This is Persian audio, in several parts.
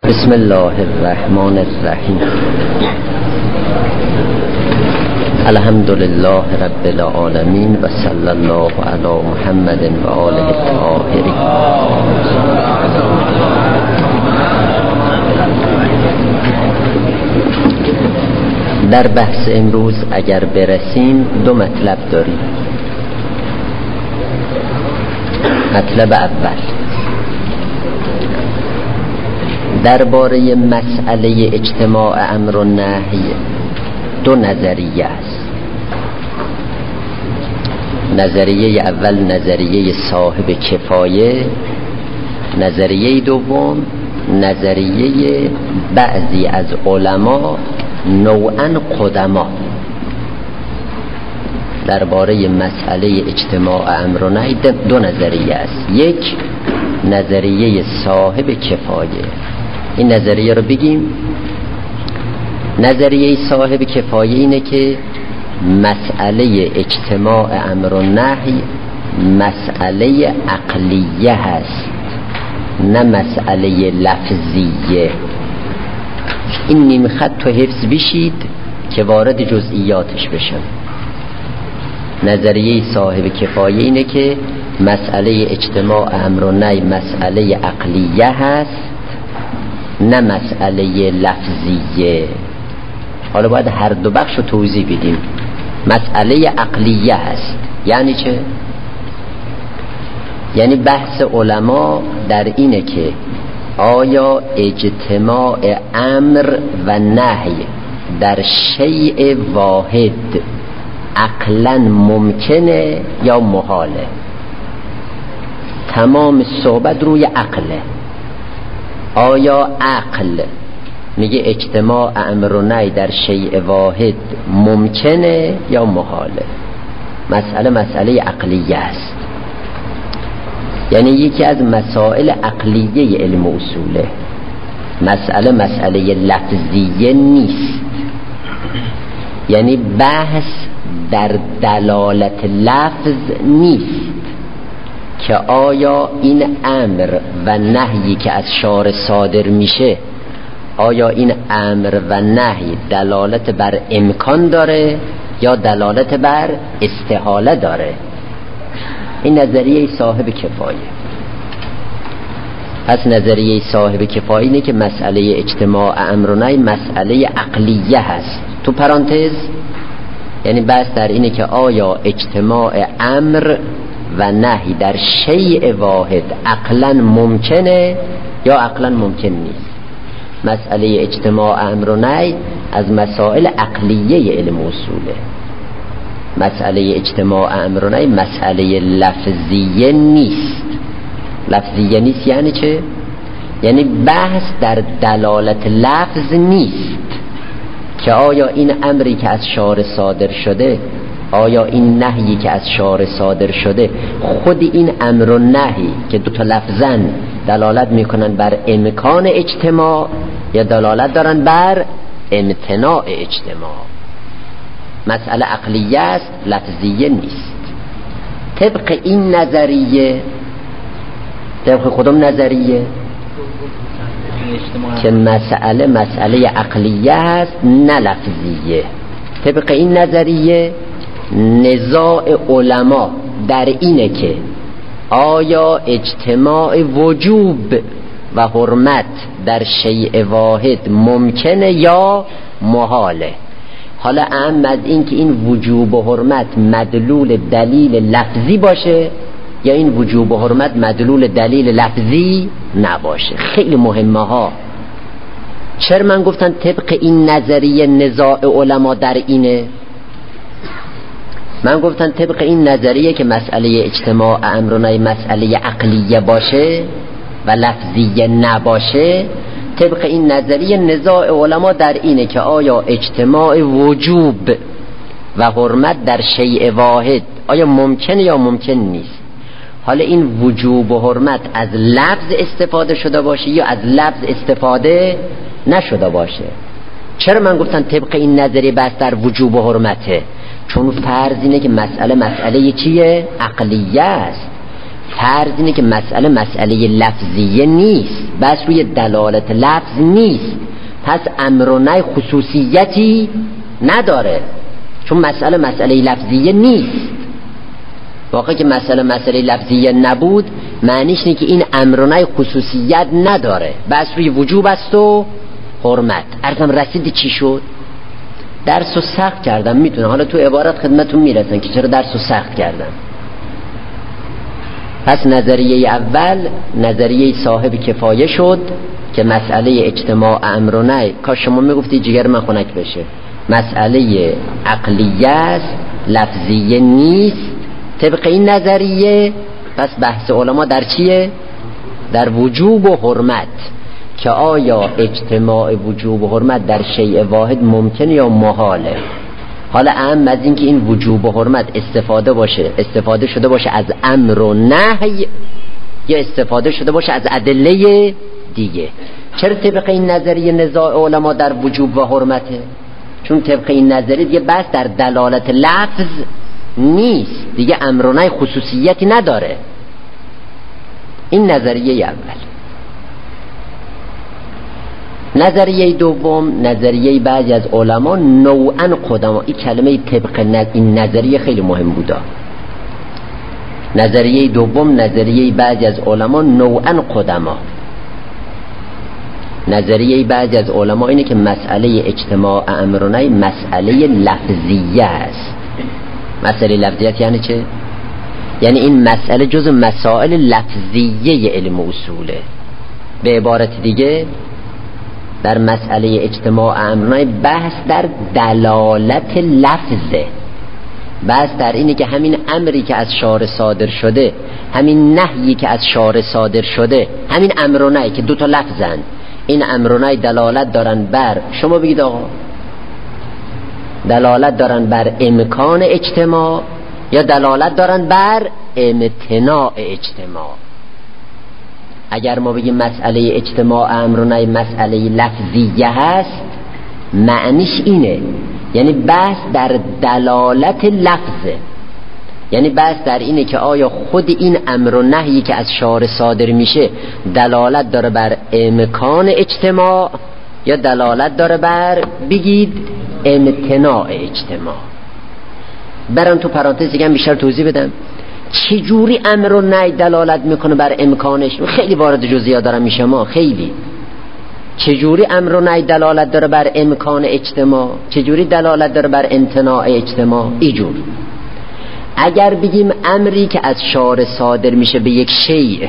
بسم الله الرحمن الرحیم. الحمد لله رب العالمین و صلی الله علی محمد و آله الطاهرین. در بحث امروز اگر برسیم دو مطلب داریم. مطلب اول درباره مسئله اجتماع امر و نهی دو نظریه است. نظریه اول نظریه صاحب کفایه، نظریه دوم نظریه بعضی از علما نوعاً قدما. درباره مسئله اجتماع امر و نهی دو نظریه است. یک نظریه صاحب کفایه، این نظریه رو بگیم. نظریه صاحب کفایه اینه که مسئله اجتماع امر و نهی مسئله عقلیه هست، نه مسئله لفظیه. این نیم خط تو حفظ بشید که وارد جزئیاتش بشم. نظریه صاحب کفایه اینه که مسئله اجتماع امر و نهی مسئله عقلیه هست، نه مسئله لفظیه. حالا باید هر دو بخش رو توضیح بدیم. مسئله عقلیه هست یعنی چه؟ یعنی بحث علما در اینه که آیا اجتماع امر و نهی در شیء واحد عقلاً ممکنه یا محاله؟ تمام صحبت روی عقله. آیا عقل میگه اجتماع امر و نهی در شیء واحد ممکنه یا محاله؟ مسئله عقلیه است. یعنی یکی از مسائل عقلیه علم اصوله. مسئله لفظیه نیست. یعنی بحث در دلالت لفظ نیست که آیا این امر و نهی که از شارع صادر میشه، آیا این امر و نهی دلالت بر امکان داره یا دلالت بر استحاله داره؟ این نظریه صاحب کفایه. پس نظریه صاحب کفایه اینه که مسئله اجتماع امر و نهی مسئله عقلیه هست. تو پرانتز یعنی بحث در اینه که آیا اجتماع امر و نهی در شیء واحد عقلاً ممکنه یا عقلاً ممکن نیست. مسئله اجتماع امر و نهی از مسائل عقلیه علم اصوله. مسئله اجتماع امر و نهی مسئله لفظیه نیست. لفظیه نیست یعنی چه؟ یعنی بحث در دلالت لفظ نیست که آیا این امری که از شارع صادر شده، آیا این نهی که از شارع صادر شده، خود این امر و نهی که دو تا لفظن دلالت میکنن بر امکان اجتماع یا دلالت دارن بر امتناع اجتماع. مسئله عقلیه است، لفظیه نیست. طبق این نظریه، طبق کدوم نظریه؟ که مسئله عقلیه است نه لفظیه. طبق این نظریه نزاع علما در اینه که آیا اجتماع وجوب و حرمت در شیء واحد ممکنه یا محاله. حالا اهم از این که این وجوب و حرمت مدلول دلیل لفظی باشه یا این وجوب و حرمت مدلول دلیل لفظی نباشه. خیلی مهمه ها. چرا من گفتم طبق این نظریه نزاع علما در اینه؟ من گفتم طبق این نظریه که مسئله اجتماع امر و نهی مسئله عقلیه باشه و لفظیه نباشه، طبق این نظریه نزاع علما در اینه که آیا اجتماع وجوب و حرمت در شیء واحد آیا ممکنه یا ممکن نیست. حالا این وجوب و حرمت از لفظ استفاده شده باشه یا از لفظ استفاده نشده باشه. چرا من گفتم طبق این نظریه بس در وجوب و حرمته؟ چون فرض اینه که مسئله چیه؟ عقلیه است. فرض اینه که مسئله لفظیه نیست، بس روی دلالت لفظ نیست، پس امر و نهی خصوصیتی نداره، چون مسئله لفظیه نیست. واقعا که مسئله لفظیه نبود معنیش اینه که این امر و نهی خصوصیت نداره، بس روی وجوب است و حرمت. عرضم رسید چی شد؟ درس رو سخت کردم، میتونه حالا تو عبارت خدمتون میرسن که چرا درس رو سخت کردم. پس نظریه اول نظریه صاحب کفایه شد که مسئله اجتماع امر و نهی، کاش شما میگفتی جگر من خنک بشه، مسئله عقلیه است، لفظیه نیست. طبق این نظریه پس بحث علما در چیه؟ در وجوب و حرمت، که آیا اجتماع وجوب و حرمت در شیء واحد ممکن یا محاله. حالا اهم از این که این وجوب و حرمت استفاده شده باشه از امر و نهی یا استفاده شده باشه از ادله دیگه. چرا طبق این نظریه نزاع علما در وجوب و حرمته؟ چون طبق این نظریه دیگه بس در دلالت لفظ نیست، دیگه امر و نهی خصوصیتی نداره. این نظریه اول. نظریه دوم نظریه بعضی از علما نوعا قدما، این کلمه طبق این نظریه خیلی مهم بوده. نظریه دوم نظریه بعضی از علما نوعا قدما. نظریه بعضی از علما اینه که مسئله اجتماع امر و نهی مسئله لفظیه است. مسئله لفظیت یعنی چه؟ یعنی این مسئله جز مسائل لفظیه علم اصوله. به عبارت دیگه در مسئله اجتماع امر و نهی بحث در دلالت لفظه، بحث در اینه که همین امری که از شارع صادر شده، همین نهیی که از شارع صادر شده، همین امر و نهی که دو تا لفظن، این امر و نهی دلالت دارن بر، شما بگید آقا، دلالت دارن بر امکان اجتماع یا دلالت دارن بر امتناع اجتماع. اگر ما بگیم مسئله اجتماع امر و نهی مسئله لفظیه هست، معنیش اینه، یعنی بحث در دلالت لفظه، یعنی بحث در اینه که آیا خود این امر و نهی که از شارع صادر میشه دلالت داره بر امکان اجتماع یا دلالت داره بر، بگید، امتناع اجتماع. برام تو پرانتز دیگه بیشتر توضیح بدم چجوری امر و نهی دلالت میکنه بر امکانش. خیلی وارد جزئیات دارم میشه، ما خیلی چجوری امر و نهی دلالت داره بر امکان اجتماع، چجوری دلالت داره بر امتناع اجتماع. اینجور اگر بگیم امری که از شارع صادر میشه به یک شیء،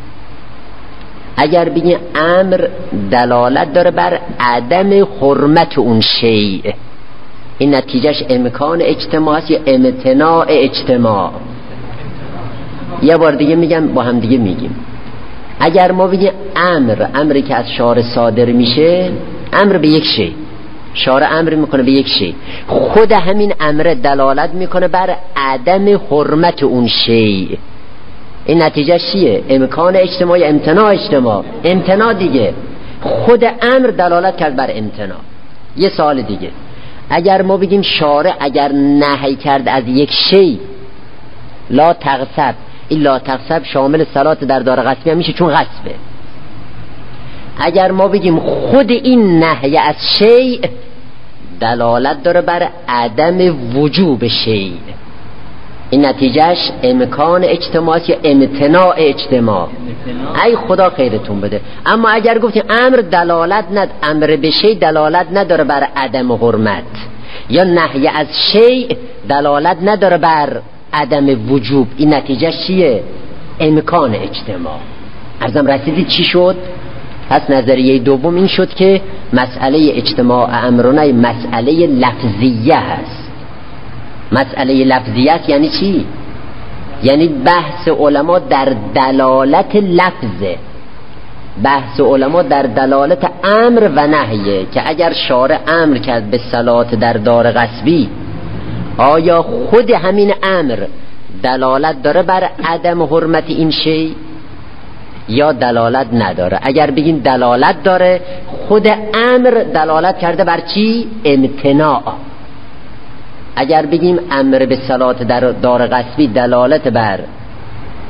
اگر بگیم امر دلالت داره بر عدم حرمت اون شیء، این نتیجهش امکان اجتماع است یا امتناع اجتماع. یه بار دیگه میگم، با هم دیگه میگیم. اگر ما بگیم امری که از شارع صادر میشه، امر به یک شیء، شارع امر میکنه به یک شیء، خود همین امر دلالت میکنه بر عدم حرمت اون شیء، این نتیجه چیه؟ امکان اجتماع یا امتناع اجتماع؟ امتناع دیگه، خود امر دلالت کرد بر امتناع. یه سوال دیگه، اگر ما بگیم شارع اگر نهی کرد از یک شیء، لا تغصب، این لا تغصب شامل صلات در دار غصبی هم میشه چون غصبه. اگر ما بگیم خود این نهی از شیء دلالت داره بر عدم وجوب شیء، این نتیجهش امکان اجتماع یا امتناع اجتماع. ای خدا خیرتون بده. اما اگر گفتیم امر به شیء دلالت نداره بر عدم حرمت، یا نهی از شیء دلالت نداره بر عدم وجوب، این نتیجه چیه؟ امکان اجتماع. عرضم رسیدید چی شد؟ پس نظریه دوم این شد که مسئله اجتماع امر و نهی مسئله لفظیه هست. مسئله لفظیه هست یعنی چی؟ یعنی بحث علما در دلالت لفظه، بحث علما در دلالت امر و نهیه، که اگر شارع امر کرد به صلات در دار غصبی، آیا خود همین امر دلالت داره بر عدم حرمت این شیء یا دلالت نداره؟ اگر بگیم دلالت داره، خود امر دلالت کرده بر چی؟ امتناع. اگر بگیم امر به صلات در دار غصبی دلالت بر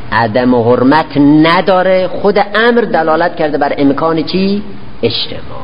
عدم حرمت نداره، خود امر دلالت کرده بر امکان چی؟ اجتماع.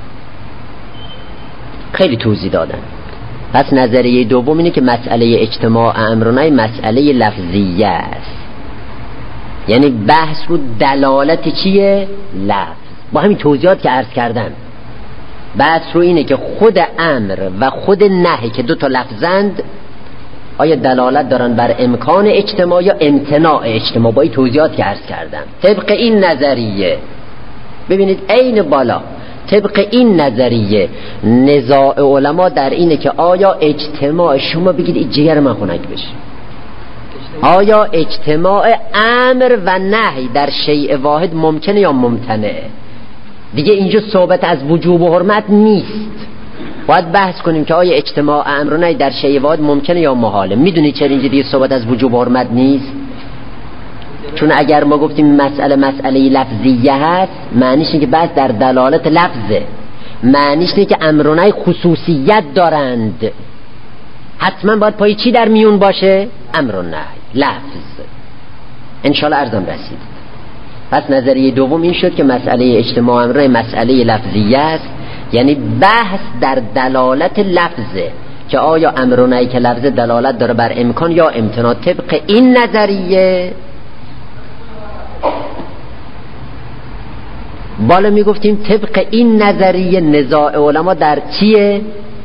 خیلی توضیح دادن. پس نظریه دوم اینه که مسئله اجتماع امرونه مسئله لفظیه است، یعنی بحث رو دلالت چیه؟ لفظ. با همین توضیحات که عرض کردم بحث رو اینه که خود امر و خود نهی که دو تا لفظند آیا دلالت دارن بر امکان اجتماع یا امتناع اجتماع. با این توضیحات که عرض کردم طبق این نظریه، ببینید عین بالا، طبق این نظریه نزاع علما در اینه که آیا اجتماع، شما بگید این جگر من خنک بشه، آیا اجتماع امر و نهی در شیء واحد ممکنه یا ممتنعه؟ دیگه اینجا صحبت از وجوب و حرمت نیست، باید بحث کنیم که آیا اجتماع امر و نهی در شیء واحد ممکنه یا محاله. میدونید چرا اینجا دیگه صحبت از وجوب و حرمت نیست؟ چون اگر ما گفتیم مسئله لفظیه هست، معنیش اینه که بحث در دلالت لفظه، معنیش اینه که امر و نهی خصوصیت دارند، حتما باید پای چی در میون باشه؟ امر و نهی، لفظ. انشالله عرضم رسید. پس نظریه دوم این شد که مسئله اجتماع امر مسئله لفظیه است، یعنی بحث در دلالت لفظه که آیا امر و نهی که لفظ دلالت داره بر امکان یا امتناع. طبق این نظریه بالا میگفتیم طبق این نظریه نزاع علما در چیه؟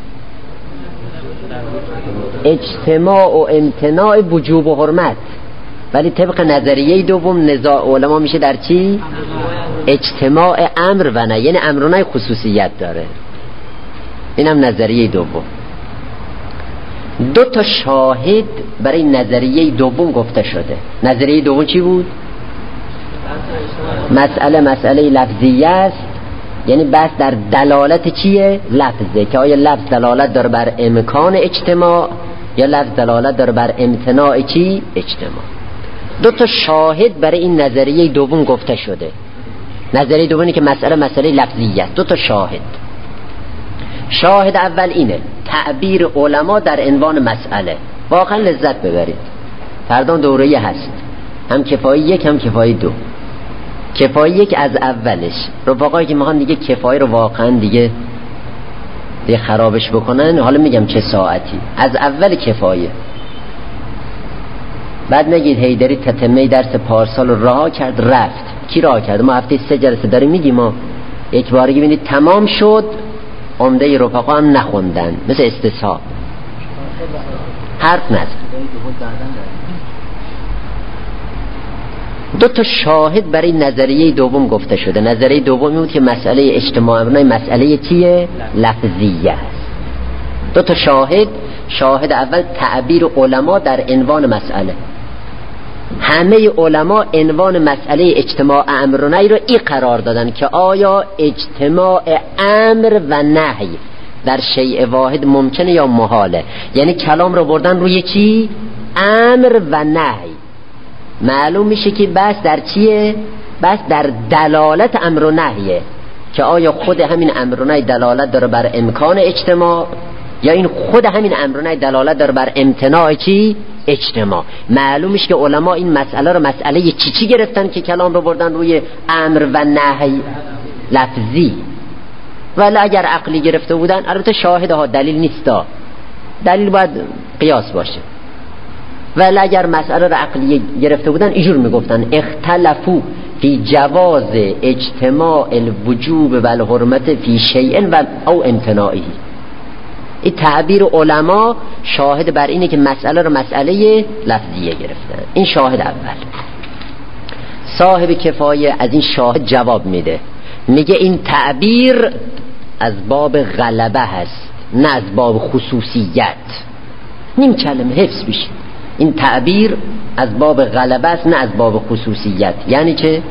اجتماع و امتناع وجوب و حرمت. ولی طبق نظریه دوم نزاع علما میشه در چی؟ اجتماع امر و نهی، یعنی امر و نهی خصوصیت داره. اینم نظریه دوم. دو تا شاهد برای نظریه دوم گفته شده. نظریه دوم چی بود؟ مسئله لفظیه است، یعنی بس در دلالت چیه؟ لفظه، که آیا لفظ دلالت داره بر امکان اجتماع یا لفظ دلالت داره بر امتناع چی؟ اجتماع. دو تا شاهد برای این نظریه دوم گفته شده. نظریه دومی که مسئله لفظیه است، دو تا شاهد. شاهد اول اینه تعبیر علما در عنوان مسئله. واقعا لذت ببرید، فردا دوره هست، هم کفایی یک هم کفایی دو. کفایی یک از اولش، رفقایی که میخوان دیگه کفایی رو واقعا دیگه خرابش بکنن، حالا میگم چه ساعتی، از اول کفایه. بعد نگید هیدری تتمه درس پارسال رو رها کرد رفت. کی رها کرد؟ ما هفته 3 جلسه داریم میگیم، ما یک باری ببینید تمام شد، عمده رفقا هم نخوندن، مثل استصحاب حرف نزد. دو تا شاهد برای نظریه دوم گفته شده. نظریه دومی بود که مسئله اجتماع امرونه مسئله چیه؟ لفظیه است. دو تا شاهد. شاهد اول تعبیر علما در عنوان مسئله. همه علما عنوان مسئله اجتماع امر و نهی رو این قرار دادن که آیا اجتماع امر و نهی در شیء واحد ممکنه یا محاله. یعنی کلام رو بردن روی چی؟ امر و نهی. معلوم میشه که بس در چیه؟ بس در دلالت امر و نهیه، که آیا خود همین امر و نهی دلالت داره بر امکان اجتماع یا این خود همین امر و نهی دلالت داره بر امتناع چی؟ اجتماع. معلوم میشه که علما این مسئله رو مسئله چی گرفتن که کلام رو بردن روی امر و نهی لفظی. ولی اگر عقلی گرفته بودن، البته شاهدها دلیل نیستا، دلیل باید قیاس باشه، ولی اگر مسئله را عقلی گرفته بودن اینجور میگفتن اختلفو فی جواز اجتماع الوجوب و الحرمت فی شیء و او امتناعی. این تعبیر علما شاهد بر اینه که مسئله را مسئله لفظیه گرفتن. این شاهد اول. صاحب کفایه از این شاهد جواب میده، میگه این تعبیر از باب غلبه هست، نه از باب خصوصیت. نیم کلمه حفظ بشه. این تعبیر از باب غلبه است، نه از باب خصوصیت. یعنی چه؟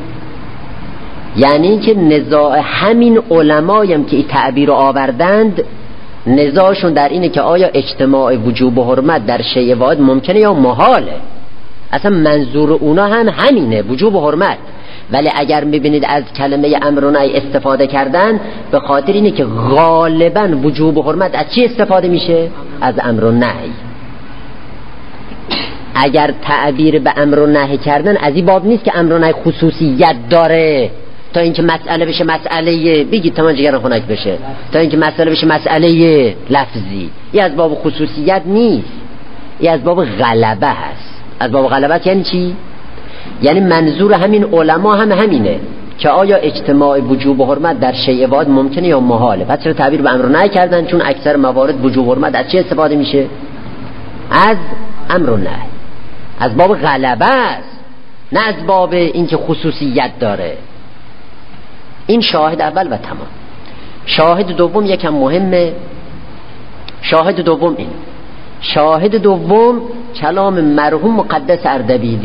یعنی اینکه نزاع همین علمایم که این تعبیر رو آوردند، نزاعشون در اینه که آیا اجتماع وجوب و حرمت در شیء واحد ممکنه یا محاله. اصلا منظور اونا هم همینه، وجوب و حرمت. ولی اگر میبینید از کلمه امر و نهی استفاده کردن، به خاطر اینه که غالبا وجوب و حرمت از چی استفاده میشه؟ از امر و نهی. اگر تعبیر به امر و نهی کردن از این باب نیست که امر و نهی خصوصیت داره تا اینکه مسئله بشه مسئله بگید تمام جگر خنک بشه، تا اینکه مسئله بشه مسئله لفظی. این از باب خصوصیت نیست، این از باب غلبه هست. از باب غلبه یعنی چی؟ یعنی منظور همین علما هم همینه که آیا اجتماع وجوب و حرمت در شیء واحد ممکنه یا محاله. پس چرا تعبیر به امر و نهی کردن؟ چون اکثر موارد وجوب و حرمت از چه استفاده میشه؟ از امر و نهی. از باب غلبه است، نه از باب اینکه خصوصیت داره. این شاهد اول و تمام. شاهد دوم یکم مهمه. شاهد دوم این، شاهد دوم کلام مرحوم مقدس اردبیلی.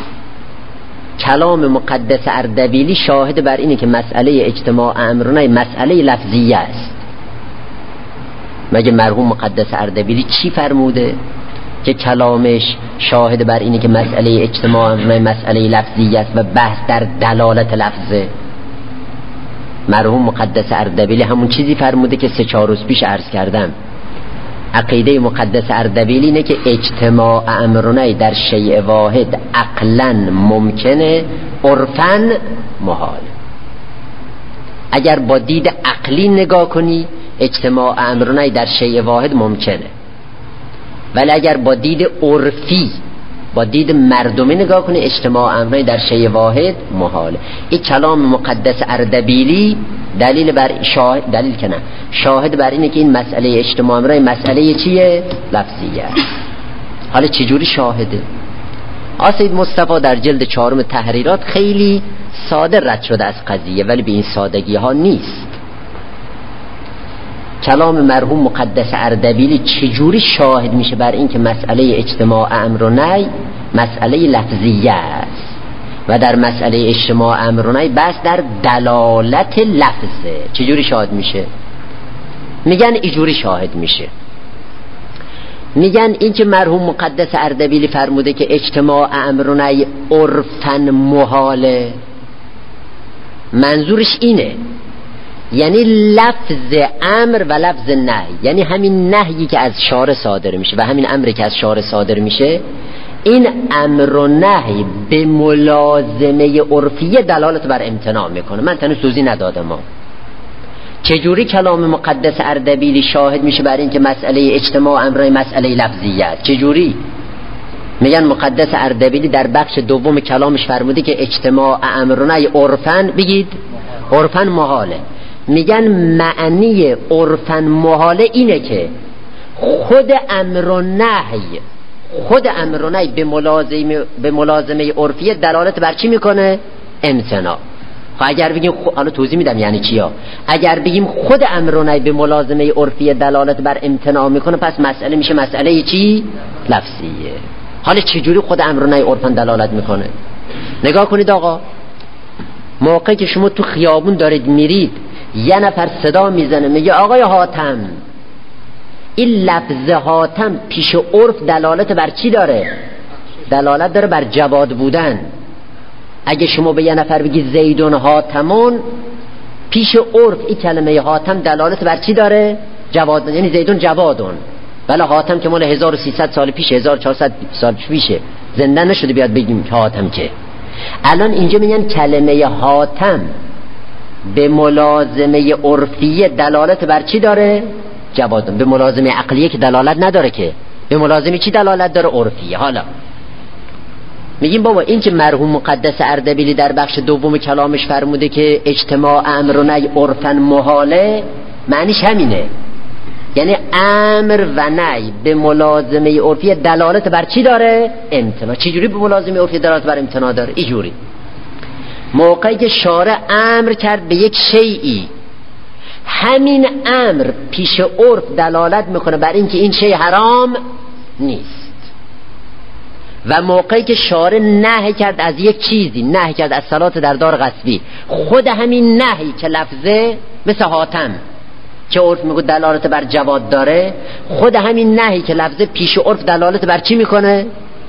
کلام مقدس اردبیلی شاهد بر اینه که مسئله اجتماع امر و نهی مسئله لفظیه است. مگه مرحوم مقدس اردبیلی چی فرموده که کلامش شاهد بر اینه که مسئله اجتماع امر و نهی مسئله لفظیه است و بحث در دلالت لفظه؟ مرحوم مقدس اردبیلی همون چیزی فرموده که 3-4 روز پیش عرض کردم. عقیده مقدس اردبیلی اینه که اجتماع امر و نهی در شیء واحد عقلاً ممکنه، عرفاً محال. اگر با دید عقلی نگاه کنی اجتماع امر و نهی در شیء واحد ممکنه، ولی اگر با دید عرفی، با دید مردمی نگاه کنی اجتماع امر و نهی در شیء واحد محاله. این کلام مقدس اردبیلی دلیل بر شاهد بر اینه که این مسئله اجتماع امر و نهی مسئله چیه؟ لفظیه. حالا چجوری شاهده؟ سید مصطفی در جلد 4 تحریرات خیلی ساده رد شده از قضیه، ولی به این سادگی ها نیست. کلام مرحوم مقدس اردبیلی چجوری شاهد میشه بر این که مسئله اجتماع امر و نهی مسئله لفظیه است و در مسئله اجتماع امر و نهی بس در دلالت لفظه؟ چجوری شاهد میشه؟ میگن اینجوری شاهد میشه. میگن این که مرحوم مقدس اردبیلی فرموده که اجتماع امر و نهی عرفاً محاله، منظورش اینه یعنی لفظ امر و لفظ نهی، یعنی همین نهیی که از شارع صادر میشه و همین امری که از شارع صادر میشه، این امر و نهی به ملازمه عرفیه دلالت بر امتناع میکنه. من تنو توضیح ندادم چجوری کلام مقدس اردبیلی شاهد میشه بر این که مسئله اجتماع امر و نهی مسئله لفظیه است. چجوری؟ میگن مقدس اردبیلی در بخش دوم کلامش فرموده که اجتماع امر و نهی عرفاً، بگید عرفاً محاله. میگن معنی عرفاً محاله اینه که خود امر و نهی به ملازمه عرفیه دلالت بر چی میکنه؟ امتناع. اگر بگیم حالا توضیح میدم یعنی چیا. اگر بگیم خود امر و نهی به ملازمه عرفیه دلالت بر امتناع میکنه، پس مسئله میشه مسئله چی؟ لفظیه. حالا چجوری خود امر و نهی عرفاً دلالت میکنه؟ نگاه کنید آقا، موقعی که شما تو خیابون دارید میرید یه نفر صدا میزنه میگه آقای حاتم، این لفظ حاتم پیش عرف دلالت بر چی داره؟ دلالت داره بر جواد بودن. اگه شما به یه نفر بگی زیدون حاتمون، پیش عرف این کلمه حاتم دلالت بر چی داره؟ جواد، یعنی زیدون جوادون. ولی حاتم که مال 1300 سال پیش، 1400 سال پیشه، زنده نشده بیاد بگیم که حاتم. که الان اینجا میگن کلمه حاتم به ملازمه عرفیه دلالت بر چی داره؟ جوادون. به ملازمه عقلیه که دلالت نداره، که به ملازمه چی دلالت داره؟ عرفیه. حالا میگیم بابا این که مرحوم مقدس اردبیلی در بخش دوم کلامش فرموده که اجتماع امر و نهی عرفاً محاله، معنیش همینه، یعنی امر و نهی به ملازمه عرفیه دلالت بر چی داره؟ امتناع. چجوری به ملازمه عرفیه دلالت بر امتناع داره؟ اینجوری موقعی که شارع امر کرد به یک شیئی، همین امر پیش عرف دلالت میکنه بر اینکه این شیء حرام نیست، و موقعی که شارع نهی کرد از یک چیزی، نهی کرد از صلات در دار غصبی، خود همین نهی که لفظه مثل حاتم که عرف میگه دلالت بر جواد داره، خود همین نهی که لفظه پیش عرف دلالت بر چی میکنه؟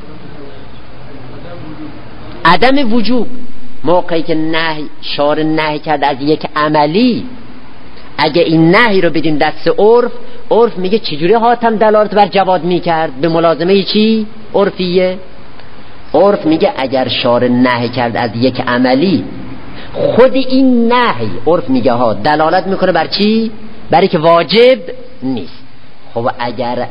عدم وجوب. موقعی که شارع نهی کرد از یک عملی، اگه این نهی رو بدیم دست عرف میگه چجوری حاتم دلالت بر جواد میکرد؟ به ملازمه چی؟ عرفیه؟ عرف میگه اگر شارع نهی کرد از یک عملی، خود این نهی عرف میگه ها دلالت میکنه بر چی؟ برای که واجب نیست. خب اگر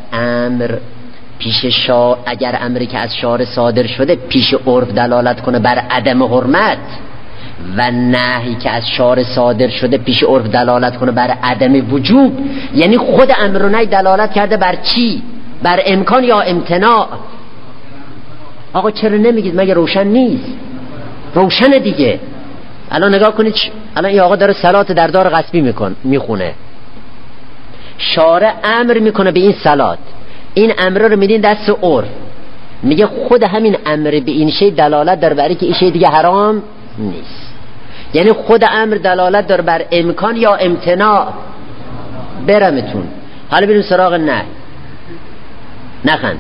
اگر امری که از شارع صادر شده پیش عرف دلالت کنه بر عدم حرمت و نهی که از شارع صادر شده پیش عرف دلالت کنه بر عدم وجوب، یعنی خود امر و نهی دلالت کرده بر چی؟ بر امکان یا امتناع. آقا چرا نمیگید؟ مگه روشن نیست؟ روشن دیگه. الان نگاه کنید، الان این آقا داره صلات در دار غصبی میخونه، شارع امر میکنه به این صلات، این امر رو میدین دست عرف، میگه خود همین امر به این شی دلالت داره برای که این شی دیگه حرام نیست. یعنی خود امر دلالت داره بر امکان یا امتناع. برمتون حالا بریم سراغ نخند.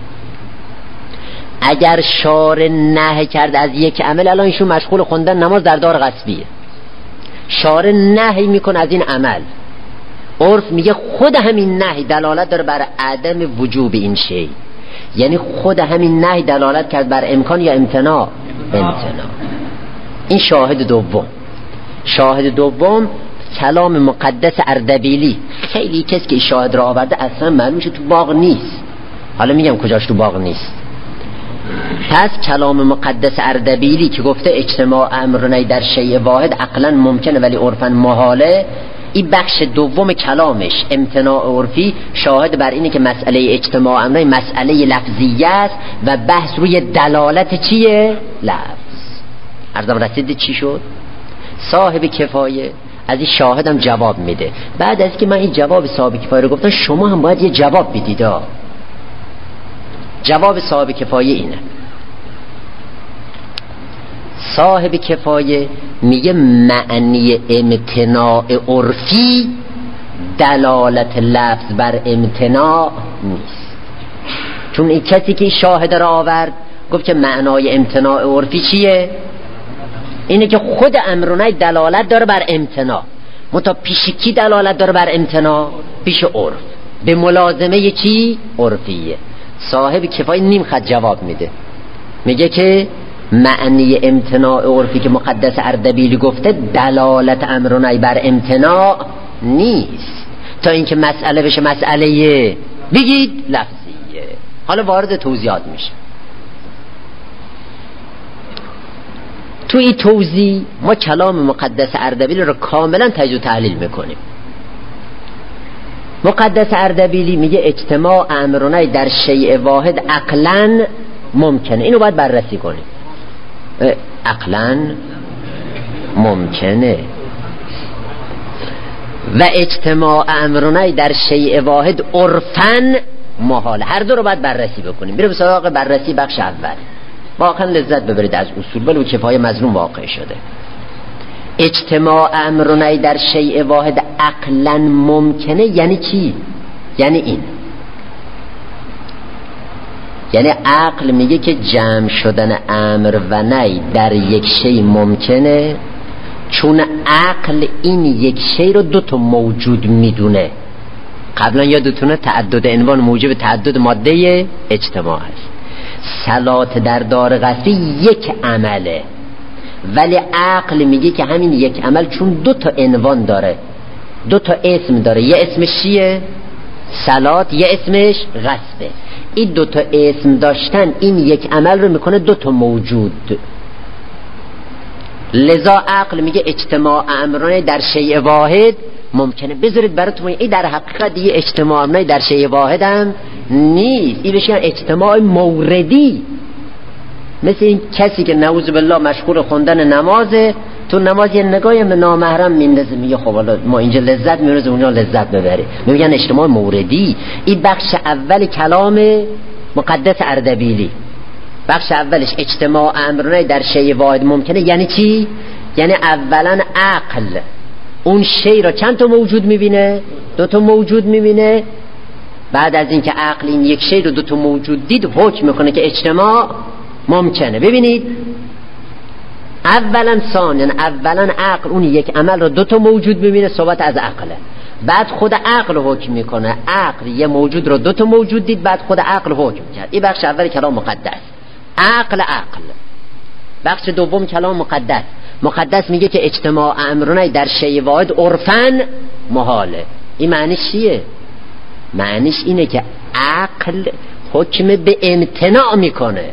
اگر شارع نهی کرد از یک عمل، الان ایشون مشغول خوندن نماز در دار غصبیه، شارع نهی میکنه از این عمل، عرف میگه خود همین نهی دلالت داره بر عدم وجوب این شی، یعنی خود همین نهی دلالت کرد بر امکان یا امتناع. این شاهد دوم. شاهد دوم کلام مقدس اردبیلی. خیلی کسی که شاهد را آورده اصلا معلوم میشه تو باغ نیست. حالا میگم کجاش تو باغ نیست. پس کلام مقدس اردبیلی که گفته اجتماع امر و نهی در شیء واحد عقلا ممکنه ولی عرفا محاله، این بخش دوم کلامش امتناع عرفی شاهد بر اینه که مسئله اجتماع امر و نهی مسئله لفظیه است و بحث روی دلالت چیه؟ لفظ. عرضم رسید چی شد؟ صاحب کفایه از این شاهدم جواب میده. بعد از که من این جواب صاحب کفایه رو گفتم، شما هم باید یه جواب بدید. جواب صاحب کفایه اینه. صاحب کفایه میگه معنی امتناع عرفی دلالت لفظ بر امتناع نیست. چون این کسی که شاهد را آورد گفت که معنای امتناع عرفی چیه؟ اینه که خود امر و نهی دلالت داره بر امتناع. متا پیش کی دلالت داره بر امتناع؟ پیش عرف، به ملازمه چی؟ عرفیه. صاحب کفایه نیم خط جواب میده، میگه که معنی امتناع عرفی که مقدس اردبیلی گفته دلالت امر و نهی بر امتناع نیست، تا اینکه مسئله بشه مسئله بگید لفظیه. حالا وارد توضیحات میشه. تو این توضیح ما کلام مقدس اردبیلی رو کاملا تجزیه و تحلیل میکنیم. مقدس اردبیلی میگه اجتماع امر و نهی در شیء واحد عقلاً ممکنه. اینو باید بررسی کنیم. عقلاً ممکنه و اجتماع امر و نهی در شیء واحد عرفاً محاله. هر دو رو باید بررسی بکنیم. بریم سراغ بررسی بخش اول. واقعا لذت ببرید از اصول، ولی کفایه مظلوم واقع شده. اجتماع امر و نهی در شیء واحد عقلا ممکنه یعنی چی؟ یعنی این، یعنی عقل میگه که جمع شدن امر و نهی در یک شیء ممکنه، چون عقل این یک شیء رو دو تا موجود میدونه. قبلا یادتونه تعدد عنوان موجب تعدد ماده اجتماع است. صلات در دار غصبی یک عمله، ولی عقل میگه که همین یک عمل چون دو تا عنوان داره، دو تا اسم داره، یه اسمش چیه؟ صلات، یه اسمش غصبه. این دو تا اسم داشتن این یک عمل رو میکنه دو تا موجود. لذا عقل میگه اجتماع امرانه در شیء واحد ممکنه. بذارید براتون این در حقیقت دیگه اجتماع امرانه در شیء واحد هم نیست، این بشه اجتماع موردی. مثل این کسی که نعوذ بالله مشغول خوندن نمازه، تو نماز یه نگاهی به نامحرم میندازه، میگه خب حالا ما اینجا لذت میبریم اونجا لذت ببریم. میگن اجتماع موردی. این بخش اول کلام مقدس اردبیلی. بخش اولش اجتماع امرانه در شیء واحد ممکنه یعنی چی؟ یعنی اولا عقل اون شیء را چند تا موجود میبینه؟ دو تا موجود میبینه. بعد از اینکه عقل این یک شیء رو دو تا موجود دید، حکم میکنه که اجتماع ممکنه. ببینید اولا ثانیا، اولا عقل اون یک عمل رو دو تا موجود میبینه، صحبت از عقله. بعد خود عقل حکم میکنه. عقل یه موجود رو 2 تا موجود دید، بعد خود عقل حکم کرد. این بخش اول کلام مقدس، عقل. بخش دوم کلام مقدس. مقدس میگه که اجتماع امرونه در شیء واحد عرفاً محاله. این معنیش چیه؟ معنیش اینه که عقل حکم به امتناع میکنه،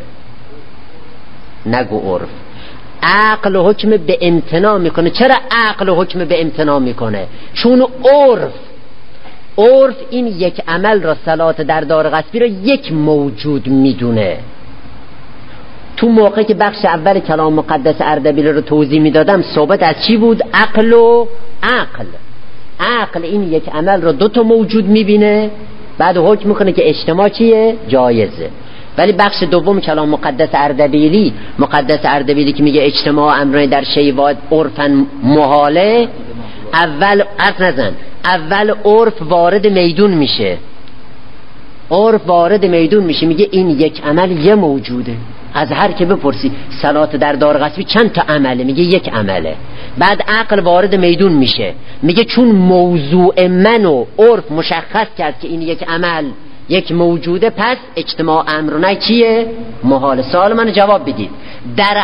نگو عرف. عقل حکم به امتناع میکنه. چرا عقل حکم به امتناع میکنه؟ چون عرف این یک عمل را، صلات در دار غصبی را یک موجود میدونه. تو موقعی که بخش اول کلام مقدس اردبیل رو توضیح میدادم صحبت از چی بود؟ عقل و عقل. عقل این یک عمل رو 2 تا موجود میبینه، بعد حکم میکنه که اجتماع چیه؟ جایزه. ولی بخش دوم کلام مقدس اردبیلی که میگه اجتماع امرین در شیء واحد عرفاً محاله، اول حرف نزن، اول عرف وارد میدون میشه. میگه این یک عمل یه موجوده. از هر که بپرسی صلات در دار غصبی چند تا عمله؟ میگه یک عمله. بعد عقل وارد میدون میشه، میگه چون موضوع من و عرف مشخص کرد که این یک عمل یک موجوده، پس اجتماع امرونه چیه؟ محال. سوال من جواب بدید. در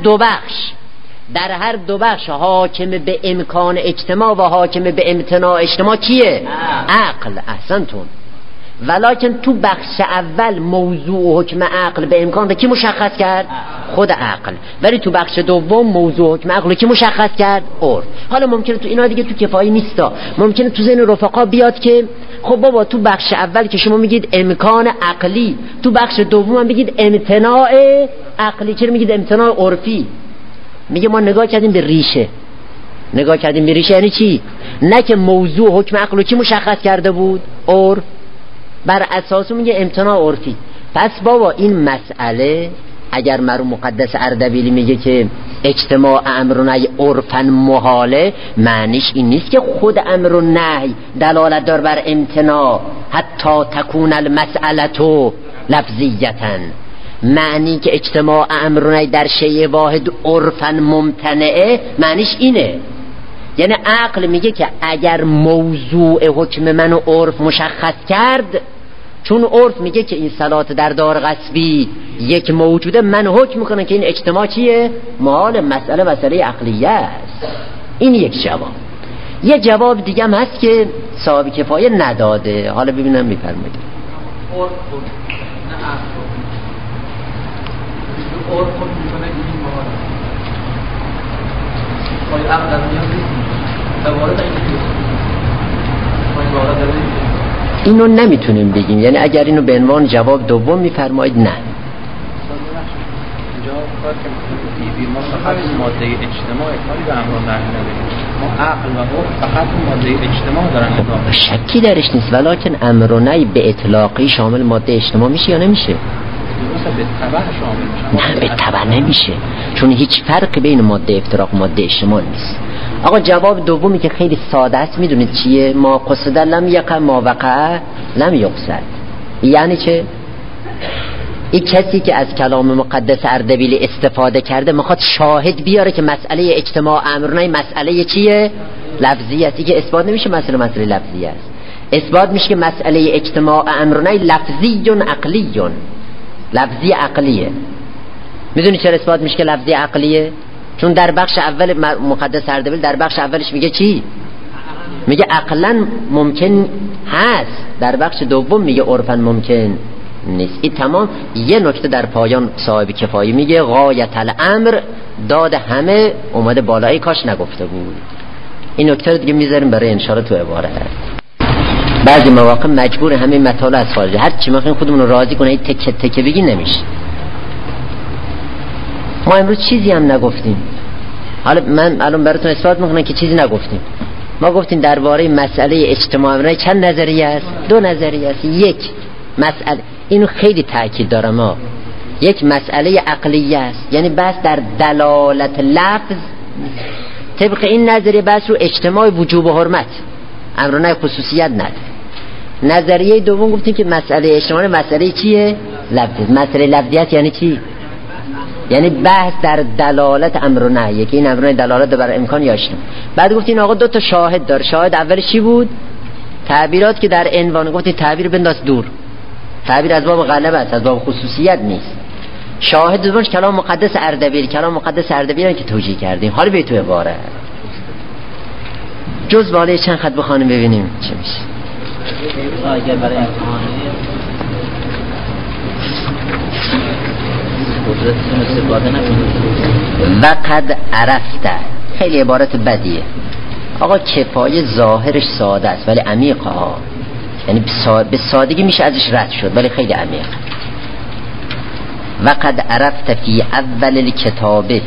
هر دو بخش حاکم به امکان اجتماع و حاکم به امتناع اجتماع کیه؟ عقل. احسنتون. ولکن تو بخش اول موضوع و حکم عقل به امکان رو کی مشخص کرد؟ خود عقل. ولی تو بخش دوم موضوع و حکم عقل رو کی مشخص کرد؟ عرف. حالا ممکنه تو اینا دیگه تو کفایی نیستا، ممکنه تو ذهن رفقا بیاد که خب بابا تو بخش اول که شما میگید امکان عقلی، تو بخش دوم هم بگید امتناع عقلی، چرا میگید امتناع عرفی؟ میگه ما نگاه کردیم به ریشه. یعنی چی؟ نه که موضوع حکم عقل رو کی مشخص کرده بود؟ عرف. بر اساس میگه امتناع عرفی. پس بابا این مسئله اگر مرحوم مقدس اردبیلی میگه که اجتماع امر و نهی عرفاً محاله، معنیش این نیست که خود امر و نهی دلالت دار بر امتناع حتی تکون المسئلة لفظیتاً. معنی که اجتماع امر و نهی در شیء واحد عرفاً ممتنعه، معنیش اینه. یعنی عقل میگه که اگر موضوع حکم من و عرف مشخص کرد، چون عرف میگه که این صلات در دار غصبی یک موجوده، من حکم میکنم که این اجتماع چیه؟ محال. مسئله عقلیه است. این یک جواب. یه جواب دیگه هم هست که صاحب کفایه نداده، حالا ببینم میفرمایید. عرف نه عرف میکنه این محال. پای عقل در اینو نمیتونیم بگیم. یعنی اگر اینو به عنوان جواب دوم میفرمایید نه. جواب کار که ما فقط ماده اجتماع کاری به امر نهی نداریم. ما عقل و عرف فقط ماده اجتماع دارن نگاه. شکی درش نیست، ولکن امر و نهی به اطلاقی شامل ماده اجتماع میشه یا نمیشه؟ به تبع شامل میشه. نه به تبع نمیشه، چون هیچ فرقی بین ماده افتراق و ماده اجتماع نیست. آقا جواب دومی که خیلی ساده است میدونید چیه؟ ما قصد لم یقع ما وقع لم یقصد. یعنی چه؟ این کسی که از کلام مقدس اردبیلی استفاده کرده میخواد شاهد بیاره که مسئله اجتماع امرونه مسئله چیه؟ لفظی است. که اثبات نمیشه مسئله لفظی است. اثبات میشه که مسئله اجتماع امرونه لفظی عقلی، لفظی عقلیه. میدونی چرا اثبات میشه که لفظی عقلیه؟ چون در بخش اول مقدس اردبیل در بخش اولش میگه چی؟ میگه عقلا ممکن هست، در بخش دوم میگه عرفاً ممکن نیست. این تمام. یه نکته در پایان صاحب کفایی میگه غایت الامر، داد همه اومده بالایی، کاش نگفته بود. این نکته رو دیگه میذاریم برای انشاءالله تو عبارت. بعضی مواقع مجبور همین مطالب از خارج هر چی ما خودمون رو راضی کنه تکه تکه بگی نمیشه. ما امروز چیزی هم نگفتیم. حالا من الان براتون اثبات میکنم که چیزی نگفتیم. ما گفتیم درباره مسئله اجتماع امرونه چند نظریه است؟ 2 نظریه است. یک مسئله، اینو خیلی تاکید دارم، ما یک مسئله عقلیه است، یعنی بس در دلالت لفظ. طبق این نظریه بس رو اجتماع وجوب و حرمت، امرونه خصوصیت نداره. نظریه دوم گفتیم که مسئله اجتماع مسئله چیه؟ لفظ. مسئله لفظیت یعنی چی؟ یعنی بحث در دلالت امر و نهی، که این امر و نهی دلالت بر امکان یا اجتماع. بعد گفتین آقا 2 تا شاهد داره. شاهد اولش چی بود؟ تعبیرات که در عنوان گفتی تعبیر بنداز دور، تعبیر از باب غلبه است، از باب خصوصیت نیست. شاهد دومش کلام مقدس اردبیل، کلام مقدس اردبیل که توجیه کردیم. حالا به تو عباره جز بالای چند خط بخوانیم ببینیم چه میشه. اگر برای امتحانی قدرتتون استفاده نکنید. وقد عرفته خیلی عبارت بدیه آقا، کفایه ظاهرش ساده است ولی عمیقه ها، یعنی به سادگی میشه ازش رد شد ولی خیلی عمیق. وقد عرفت فی اول الکتابه،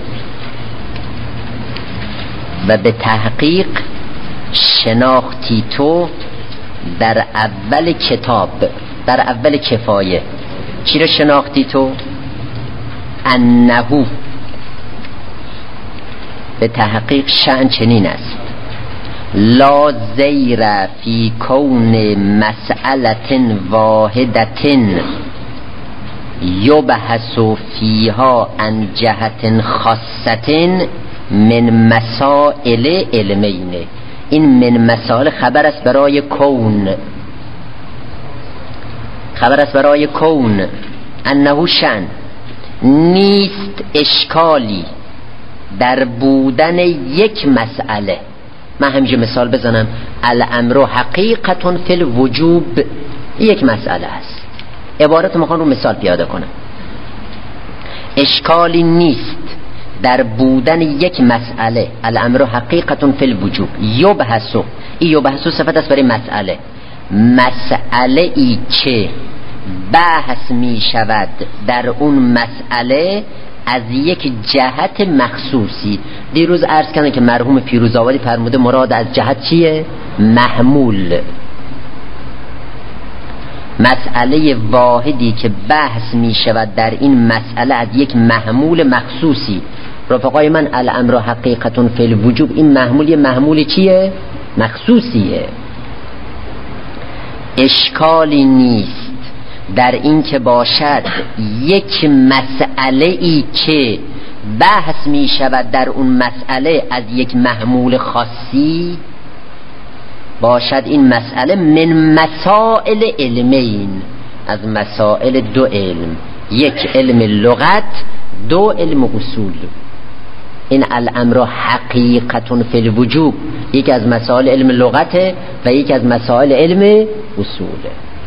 و به تحقیق شناختی تو در اول کتاب، در اول کفایه. چی رو شناختی تو؟ انهو، به تحقیق شأن چنین است: لا زیر فی کون مسئلة واحدة یبحث فیها عن جهت خاصة من مسائل علمین. این من مسائل خبر است برای کون، خبر است برای کون. انه شأن، نیست اشکالی در بودن یک مسئله. من همیشه مثال بزنم: الامر حقیقتون فی الوجوب، یک مسئله است. عبارت میخوام رو مثال پیاده کنم. اشکالی نیست در بودن یک مسئله. الامر حقیقتون فی الوجوب یبحثو، این یبحثو صفت است برای مسئله. مسئله ای که بحث می شود در اون مسئله از یک جهت مخصوصی. دیروز عرض کردم که مرحوم پیروزآبادی فرموده مراد از جهت چیه؟ محمول. مسئله واحدی که بحث می شود در این مسئله از یک محمول مخصوصی. رفقای من، الامر حقیقتون فی الوجوب، این محمول چیه؟ مخصوصیه. اشکالی نیست در این که باشد یک مسئله ای که بحث می شود در اون مسئله از یک محمول خاصی، باشد این مسئله من مسائل علمین، از مسائل دو علم، یک علم لغت، دو علم اصول. این الامر حقیقتون فی الوجوب یکی از مسائل علم لغته و یکی از مسائل علم اصوله.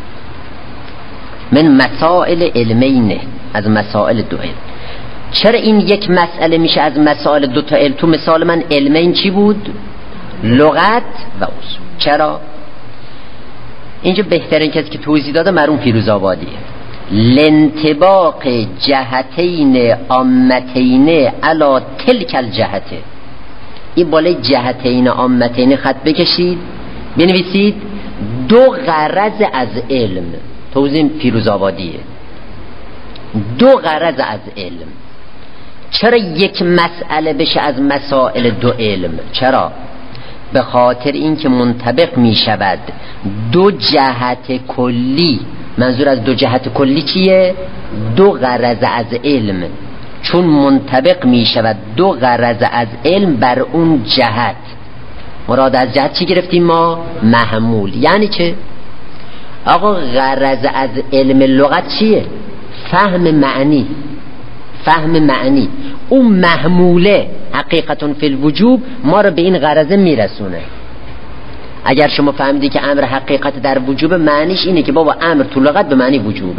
من مسائل علمینه، از مسائل دو علم. چرا این یک مسئله میشه از مسائل دو تا علم؟ تو مثال من علمین چی بود؟ لغت و اصول. چرا؟ اینجا بهترین کسی که توضیح داده مرحوم پیروزآبادیه. لانطباق جهتین عامتین علی تلک الجهته. این بالای جهتین عامتین خط بکشید بنویسید: دو غرض از علم. توضیح پیروزآبادیه. دو غرض از علم. چرا یک مسئله بشه از مسائل دو علم؟ چرا؟ به خاطر اینکه منطبق می شود دو جهت کلی. منظور از دو جهت کلی چیه؟ دو غرض از علم. چون منطبق می شود دو غرض از علم بر اون جهت. مراد از جهت چی گرفتیم ما؟ محمول. یعنی چه؟ آقا غرض از علم لغت چیه؟ فهم معنی. فهم معنی. اون محموله حقیقتون فی الوجوب ما رو به این غرضه میرسونه. اگر شما فهمیدی که امر حقیقت در وجوب، معنیش اینه که بابا امر تو لغت به معنی وجوبه.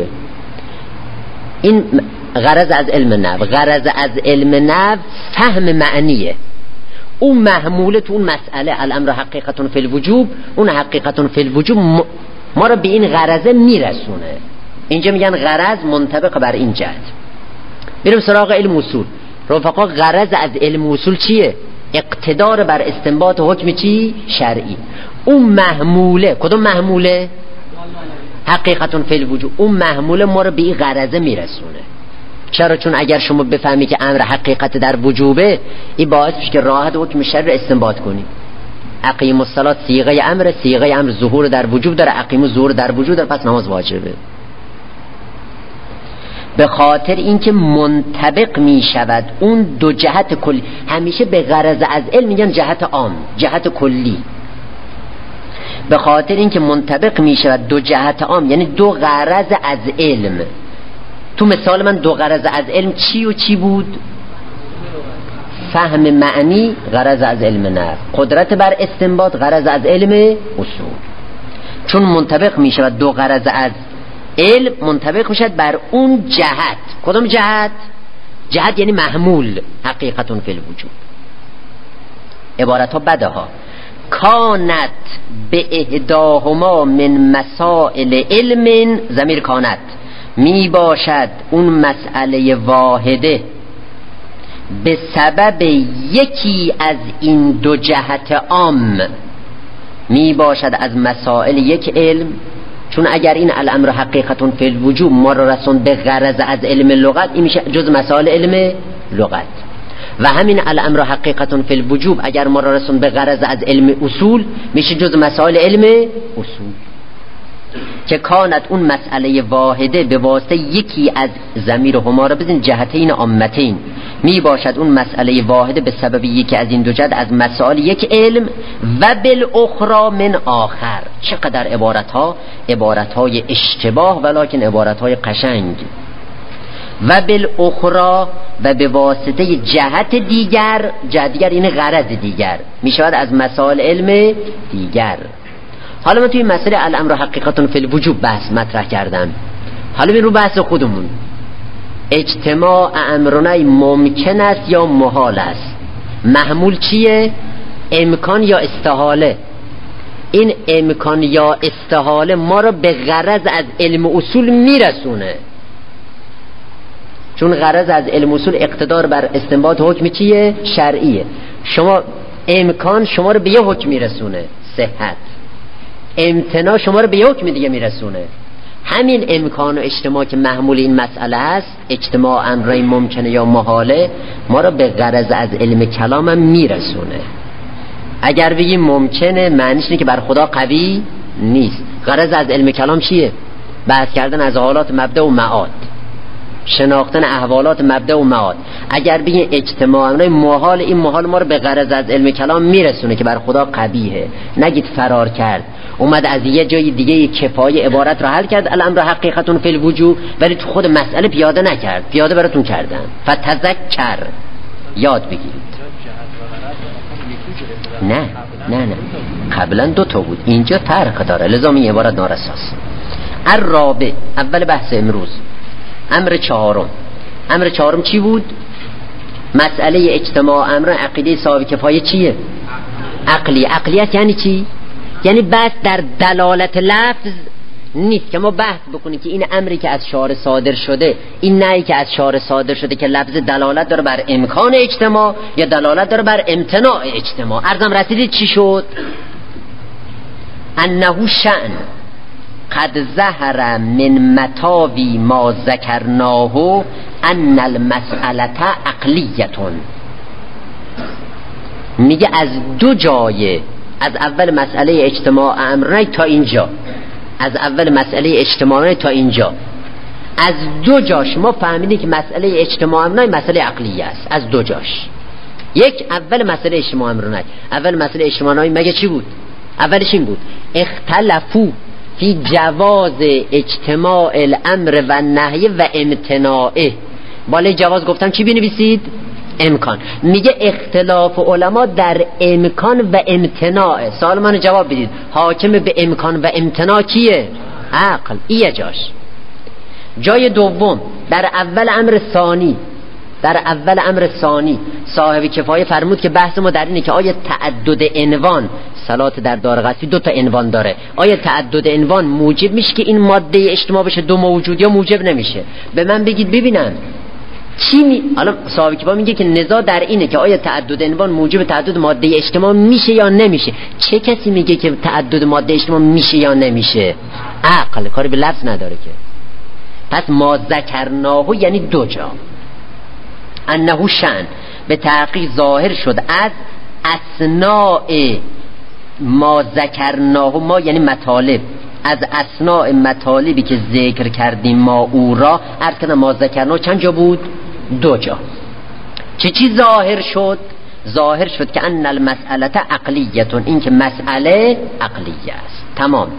این غرض از علم نحو. غرض از علم نحو فهم معنیه. اون محموله تو اون مسئله الامر حقیقتون فی الوجوب، اون حقیقتون فی الوجوب ما رو به این غرضه میرسونه. اینجا میگن غرض منطبق بر این جهت. بریم سراغ علم اصول. رفقا غرض از علم اصول چیه؟ اقتدار بر استنباط حکم چی؟ شرعی. اون محموله، کدوم محموله؟ حقیقتون فی الوجوب. اون محموله ما رو به این غرضه میرسونه. چرا؟ چون اگر شما بفهمی که امر حقیقت در وجوبه، این باعث میشه که راحت حکم شرع استنباط کنی. اقیم الصلاة صیغه امر، صیغه امر ظهور در وجوب داره، اقیم ظهور در وجوب داره، پس نماز واجبه. به خاطر اینکه منطبق می شود اون دو جهت کلی. همیشه به غرض از علم میگن جهت عام، جهت کلی. به خاطر اینکه منطبق میشه دو جهت عام، یعنی دو غرض از علم. تو مثال من دو غرض از علم چی و چی بود؟ فهم معنی غرض از علم نحو، قدرت بر استنباط غرض از علم اصول. چون منطبق میشه و دو غرض از علم منطبق میشه بر اون جهت. کدوم جهت؟ جهت یعنی محمول، حقیقتون فی الوجود. عبارت ها بده ها. کانت به احداهما من مسائل علم، ضمیر کانت می باشد اون مسئله واحده به سبب یکی از این دو جهت عام، می باشد از مسائل یک علم. چون اگر این الامر حقیقتون فی الوجود ما رو رسون به غرض از علم لغت، این میشه جز مسائل علم لغت. و همین الامر حقیقتون فی الوجود اگر ما رو رسون به غرض از علم اصول، میشه جز مسائل علم اصول. که کانت اون مسئله واحده به واسطه یکی از ضمیر هما را بزن جهتین عامتین، می باشد اون مسئله واحده به سبب یکی از این دو جهت از مسائل یک علم. و بالاخرى من آخر. چقدر عبارت های اشتباه ولکن عبارت های قشنگ. و بالاخرى و به واسطه جهت دیگر، جهت دیگر این غرض دیگر، می شود از مسائل علم دیگر. حالا من توی مسئله الامر حقیقتون فی الوجود بحث مطرح کردم. حالا ببین رو بحث خودمون، اجتماع امرونای ممکن است یا محال است؟ محمول چیه؟ امکان یا استحاله؟ این امکان یا استحاله ما رو به غرض از علم اصول میرسونه. چون غرض از علم اصول اقتدار بر استنباط حکم چیه؟ شرعیه. شما امکان شما رو به یه حکم میرسونه، صحت. امتناع شما رو به حکم دیگه میرسونه. همین امکان و اجتماع که محمول این مسئله است، اجتماع امرای ممکنه یا محاله، ما رو به غرض از علم کلام هم میرسونه. اگر بگیم ممکنه معنیش اینه که بر خدا قوی نیست. غرض از علم کلام چیه؟ بحث کردن از حالات مبدأ و معاد، شناختن احوالات مبدأ و معاد. اگر بگیم اجتماع امرای محال، این محال ما رو به غرض از علم کلام میرسونه که بر خدا قبیحه. نگید فرار کرد، اومد از یه جای دیگه کفایه عبارت رو حل کرد، الامر حقیقتون فی الوجود، ولی تو خود مسئله پیاده نکرد، پیاده براتون کردن. فتذکر، یاد بگیرید. نه قبلا دو تا بود، اینجا فرق داره، لذا این عبارت نارساست. الرابع، اول بحث امروز، امر چهارم چی بود؟ مسئله اجتماع امر عقیده صاحب کفایه چیه؟ عقلیت یعنی چی؟ یعنی بحث در دلالت لفظ نیست که ما بحث بکنیم که این امری که از شارع صادر شده، این نهی که از شارع صادر شده که لفظ دلالت داره بر امکان اجتماع یا دلالت داره بر امتناع اجتماع. عرضم رسیدید چی شد؟ انه شأن قد ظهر من متاوی ما ذکرناه ان المسئله عقلیتون. میگه از دو جایه، از اول مسئله اجتماع امرنی تا اینجا، از اول مسئله اجتماعی تا اینجا، از دو جاش ما فهمیدیم که مسئله اجتماع امرنی مسئله عقلیه است. از دو جاش. یک، اول مسئله اجتماع امرنی، اول مسئله اجتماعی مگه چی بود؟ اولش این بود اختلفو فی جواز اجتماع الامر و نهی و امتناعه. بالای جواز گفتم چی بنویسید؟ امکان. میگه اختلاف علما در امکان و امتناع. سوال منو جواب بدید، حاکم به امکان و امتناع کیه؟ عقل. ایه جای دوم در اول امر ثانی صاحب کفایه فرمود که بحث ما در اینه که آیا تعدد عنوان، صلات در دارقطی 2 تا عنوان داره، آیا تعدد عنوان موجب میشه که این ماده اجتماع بشه دو موجود یا موجب نمیشه؟ به من بگید ببینم حالا صاحب کفایه میگه که نزاع در اینه که آیا تعدد عنوان موجب تعدد ماده اجتماع میشه یا نمیشه. چه کسی میگه که تعدد ماده اجتماع میشه یا نمیشه؟ عقل. کاری به لفظ نداره که. پس ما ذکرناه یعنی دو جا. انه شأن به تحقیق ظاهر شد از اثناء ما ذکرناه، ما یعنی مطالب، از اثناء مطالبی که ذکر کردیم ما او را. عرض کردم ما ذکرناه چند جا بود؟ 2 جا. چه چیز ظاهر شد؟ ظاهر شد که ان المسئله عقلیتون، این که مسئله عقلیه است. تمام.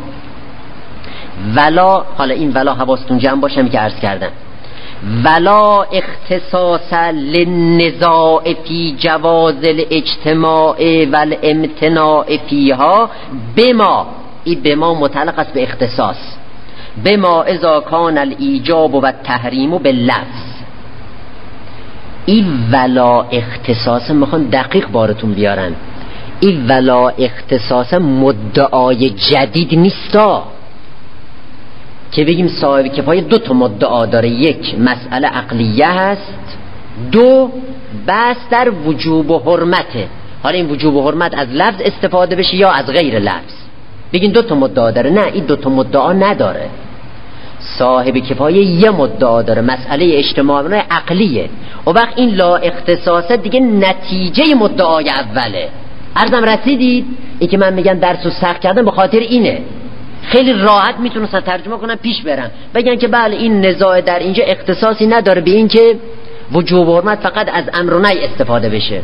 ولا، حالا این ولا حواستون جمع باشه که عرض کردم، ولا اختصاص للنزاع فی جواز الاجتماع والامتناع فیها بما، این بما متعلق است به اختصاص، بما اذا کان الایجاب و التحریم باللفظ. این ولا اختصاص میخوان دقیق بارتون بیارن، این ولا اختصاص مدعای جدید نیستا که بگیم صاحب کفایه دو تا مدعا داره، یک مسئله عقلیه هست، دو بحث در وجوب و حرمته. حالا این وجوب و حرمت از لفظ استفاده بشه یا از غیر لفظ، بگین دو تا مدعا داره. نه، این دو تا مدعا نداره. صاحب کفایه یه مدعا داره، مسئله اجتماعی عقلیه، و وقت این لا اختصاصه دیگه نتیجه مدعای اوله. عرضم رسیدید؟ این که من میگم درس رو سخت کردم به خاطر اینه، خیلی راحت میتونستن ترجمه کنن پیش برن بگن که بله این نزاع در اینجا اختصاصی نداره به این که وجوب و حرمت فقط از امر و نهی استفاده بشه.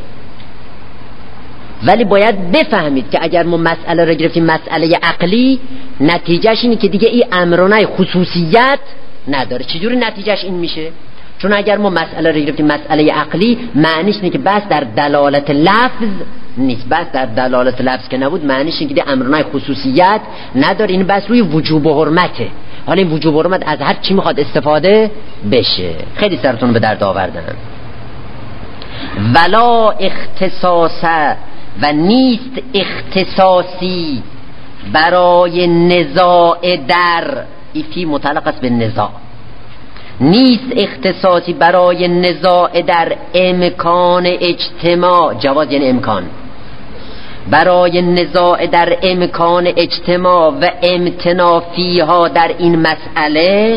ولی باید بفهمید که اگر ما مسئله را گرفتیم مسئله عقلی، نتیجهش اینه که دیگه این امر و نهی خصوصیت نداره. چجوری نتیجهش این میشه؟ چون اگر ما مسئله را گرفتیم مسئله عقلی، معنیش اینه که بس در دلالت لفظ نیست. بس در دلالت لفظ که نبود، معنیش اینه که امر و نهی خصوصیت نداره، این بس روی وجوب و حرمته. حالا این وجوب و حرمت از هر چی میخواد استفاده بشه. خیلی سرتون به درد آوردن. ولا اختصاص، و نیست اختصاصی برای نزاع در، این فی متعلق است به نزاع، نیست اختصاصی برای نزاع در امکان اجتماع، جواز یعنی امکان، برای نزاع در امکان اجتماع و امتناع فیها در این مسئله.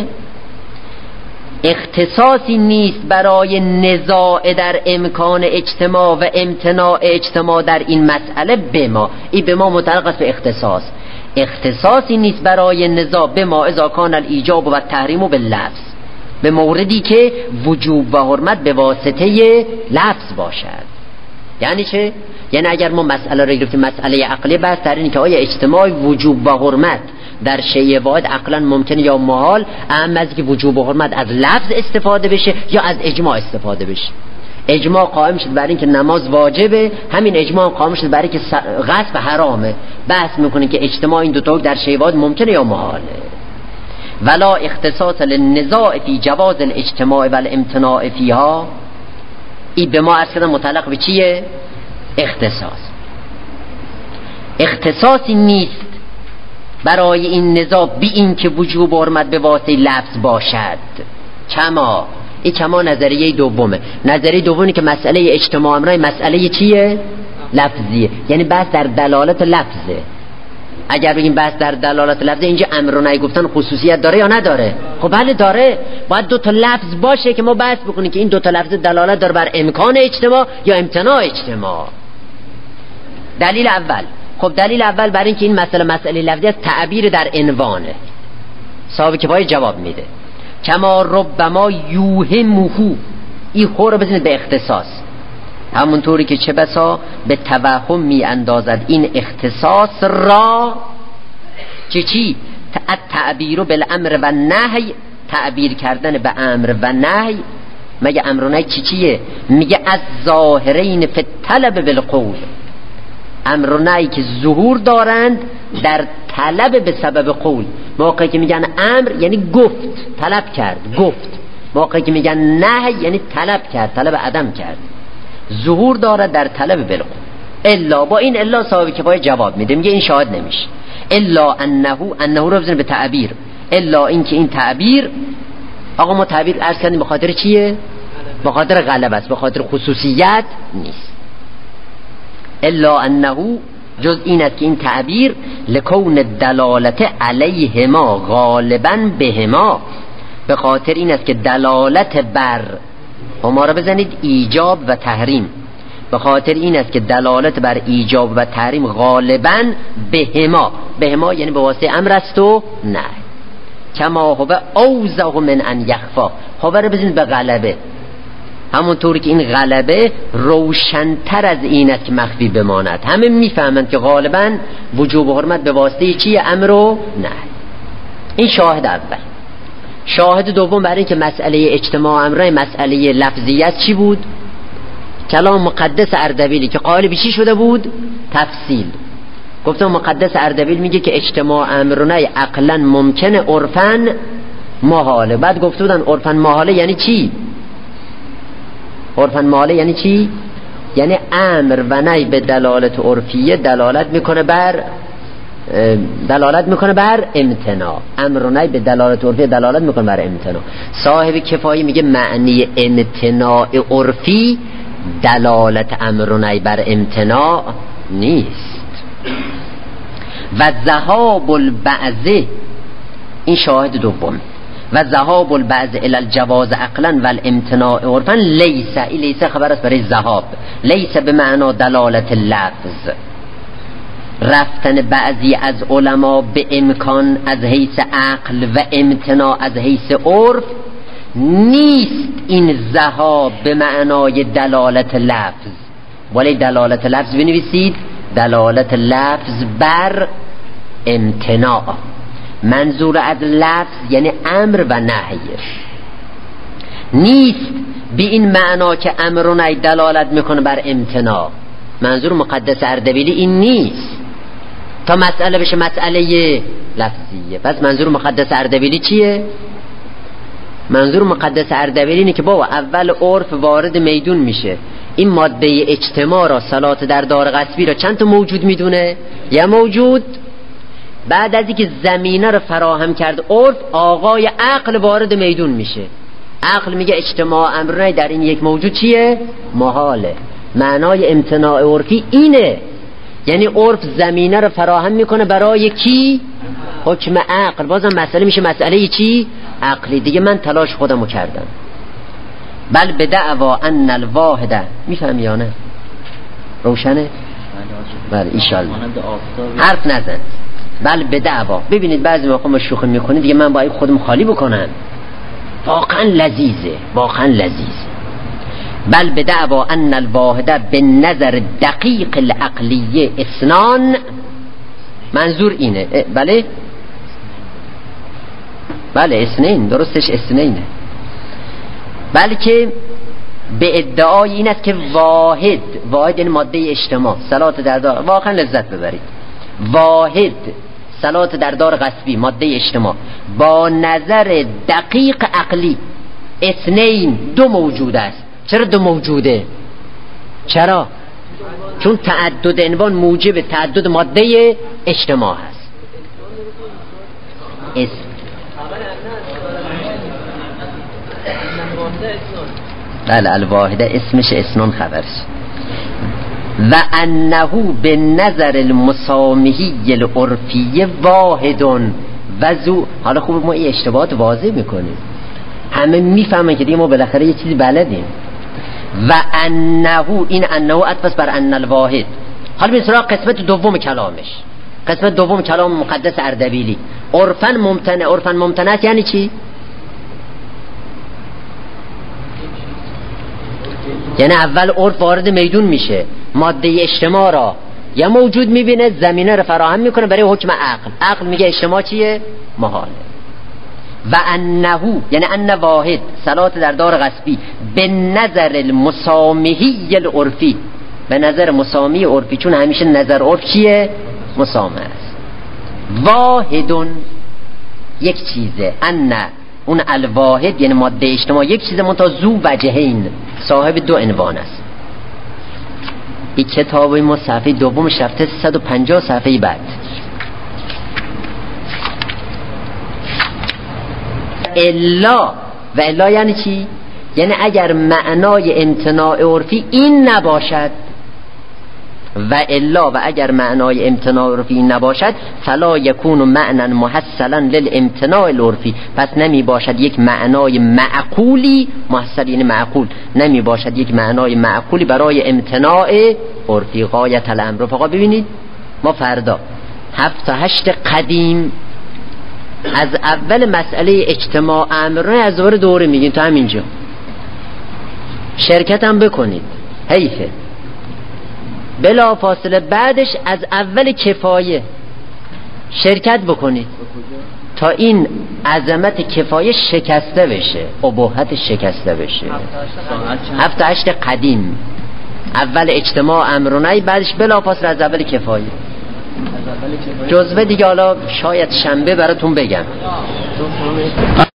اختصاصی نیست برای نزاع در امکان اجتماع و امتناع اجتماع در این مسئله بما، این بما متعلق است به اختصاص. اختصاصی نیست برای نزاع بما اذا کان الایجاب و التحریم باللفظ، به موردی که وجوب و حرمت به واسطه لفظ باشد. یعنی چه؟ یعنی اگر ما مسئله را گرفتیم مسئله عقلی، بس در اینه که آیا اجتماع وجوب و حرمت در شیء واحد عقلا ممکن یا محال، اهم از که وجوب و حرمت از لفظ استفاده بشه یا از اجماع استفاده بشه. اجماع قائم شد برای اینکه نماز واجبه، همین اجماع قائم شد برای اینکه غصب حرامه. بحث میکنه که اجتماع این دو تا در شیء واحد ممکنه یا محاله. ولا اختصاص للنزاع فی جواز الاجتماع والامتناع فیها، این به ما اصلا متعلق به چیه؟ اختصاص. اختصاصی نیست برای این نزاع بی این که وجوب و حرمت به واسطه لفظ باشد. چما، این چما نظریه دومه. نظریه دومی که مسئله اجتماع امرای مسئله چیه؟ لفظیه، یعنی بحث در دلالت لفظه. اگر بگیم بحث در دلالت لفظه، اینجا امر و نهی گفتن خصوصیت داره یا نداره؟ خب بله داره. باید دو تا لفظ باشه که ما بحث بکنیم که این دو تا لفظ دلالت داره بر امکان اجتماع یا امتناع اجتماع. دلیل اول، خب دلیل اول برای اینکه این مسئله لفظی است، تعبیر در عنوانه. صاحب کفایه جواب میده کما ربما یوهمه، این خور رو بزنید به اختصاص، همونطوری که چه بسا به توهم می اندازد این اختصاص را چی؟ تعبیر بالامر و نهی، تعبیر کردن به امر و نهی. مگه امر و نهی چیه؟ میگه از ظاهرین فی الطلب بالقول، امر و نهی که ظهور دارند در طلب به سبب قول. موقعی که میگن امر یعنی گفت، طلب کرد، گفت. موقعی که میگن نهی یعنی طلب کرد، طلب عدم کرد. ظهور داره در طلب بالقول. الا، با این الا صاحب کفایه جواب میده، میگه این شاهد نمیشه. الا انه رو بزنه به تعبیر، الا این که این تعبیر، آقا ما تعبیر عرض کردیم به خاطر چیه؟ به خاطر غلبه است، به خاطر خصوصیت نیست. الا انه، جز این است که این تعبیر لکون دلالت علیهما غالبا بهما، به خاطر این است که دلالت بر، ما را بزنید ایجاب و تحریم، به خاطر این است که دلالت بر ایجاب و تحریم غالبا بهما، بهما یعنی به واسطه امر است و نه. کما هو اوضح من ان یخفا، هو را بزنید به غلبه، همونطور که این غلبه روشن‌تر از این است که مخفی بماند. همه میفهمند که غالباً وجوب حرمت به واسطه چیه؟ امر و نهی. این شاهد اول. شاهد دوم برای اینکه مسئله اجتماع امرای مسئله لفظیت چی بود؟ کلام مقدس اردبیلی که قالب چی شده بود؟ تفصیل. گفتم مقدس اردبیل میگه که اجتماع امرونای عقلا ممکنه، عرفاً محاله. بعد گفته بودن عرفاً محاله یعنی چی؟ عرفاً محاله یعنی چی؟ یعنی امر و نهی به دلالت عرفیه دلالت میکنه بر امتناع. امر و نهی به دلالت عرفیه دلالت میکنه بر امتناع. صاحب کفایی میگه معنی امتناع عرفی دلالت امر و نهی بر امتناع نیست. و ذهاب البعض، این شاهد دوم، و ذهاب البعض الی الجواز عقلا و الامتناع عرفا لیس، این لیس خبر است برای ذهاب، لیس به معنا دلالت لفظ. رفتن بعضی از علما به امکان از حیث عقل و امتناع از حیث عرف نیست این ذهاب به معنای دلالت لفظ. ولی دلالت لفظ بنویسید دلالت لفظ بر امتناع. منظور از لفظ یعنی امر و نهی نیست به این معنا که امر و نهی دلالت میکنه بر امتناع. منظور مقدس اردبیلی این نیست تا مسئله بشه مسئله لفظیه. پس منظور مقدس اردبیلی چیه؟ منظور مقدس اردبیلی اینه که بابا اول عرف وارد میدون میشه، این ماده اجتماع را، صلات در دار غصبی را چند تا موجود میدونه؟ یه موجود. بعد از اینکه زمینه رو فراهم کرد عرف، آقای عقل وارد میدون میشه. عقل میگه اجتماع امرنه در این یک موجود چیه؟ محاله. معنای امتناع عرفی اینه، یعنی عرف زمینه رو فراهم میکنه برای کی؟ حکم عقل. بازم مسئله میشه مسئله چی؟ عقلی. دیگه من تلاش خودمو کردم. بل بدعوا ان الواحده، میفهمی یا نه؟ روشنه؟ بله ایشالله، حرف نزن. بل بدعوا. ببینید بعضی موقع ما شوخی میکنید دیگه من باید خودم خالی بکنم. واقعا لذیذه، واقعا لذیذ. بل بدعوا ان الواحده به نظر دقیق العقلیه اثنان. منظور اینه. بله اثنین، درستش اثنینه. بلکه به ادعای این است که واحد یعنی ماده اجتماع، صلات در دار، واقعا لذت ببرید. واحد صلات در دار غصبی ماده اجتماع با نظر دقیق عقلی اثنین، دو موجود است. چرا دو موجوده؟ چرا؟ چون تعدد عنوان موجب تعدد ماده اجتماع هست. بله الواحده اسمش اسنان خبرش. و انه به نظر المسامحی العرفی واحدون وزو. حالا خوب ما این اشتباهات واضح میکنیم، همه میفهمن که دیگه ما بالاخره یه چیزی بلدیم. و انه، این انه عطف بر ان الواحد. حالا به سراغ قسمت دوم کلامش. قسمت دوم کلام مقدس اردبیلی. عرفاً ممتنع یعنی چی؟ یعنی اول عرف وارد میدون میشه، ماده اجتماع را یا موجود میبینه، زمینه رو فراهم میکنه برای حکم عقل. عقل میگه اجتماع چیه؟ محاله. و انه یعنی ان واحد صلات در دار غصبی به نظر المسامحی العرفی، به نظر مسامی عرفی، چون همیشه نظر عرف چیه؟ مسامح است. واحدون یک چیزه، ان اون الواحد یعنی ماده اجتماع یک چیزه، منتها ذو وجهین، صاحب دو عنوان است. این کتاب ما صفحه دومش رفته 150 صفحه بعد. الا، و الا یعنی چی؟ یعنی اگر معنای امتناع عرفی این نباشد، و الا و اگر معنای امتناع عرفی این نباشد، فلا یکون معنی محصلا للامتناع العرفی، پس نمی باشد یک معنای معقولی، محصل یعنی معقول، نمی باشد یک معنای معقولی برای امتناع عرفی. غایت الامر. رفقا ببینید ما فردا 7 تا 8 قدیم از اول مسئله اجتماع امرنه از دوره میگیم تا همینجا. شرکت هم بکنید، حیفه. بلا فاصله بعدش از اول کفایه شرکت بکنید تا این عظمت کفایه شکسته بشه، اباحت شکسته بشه. 7-8 قدیم، اول اجتماع امر و نهی، بعدش بلا فاصله از اول کفایه. جزوه دیگه حالا شاید شنبه براتون بگم.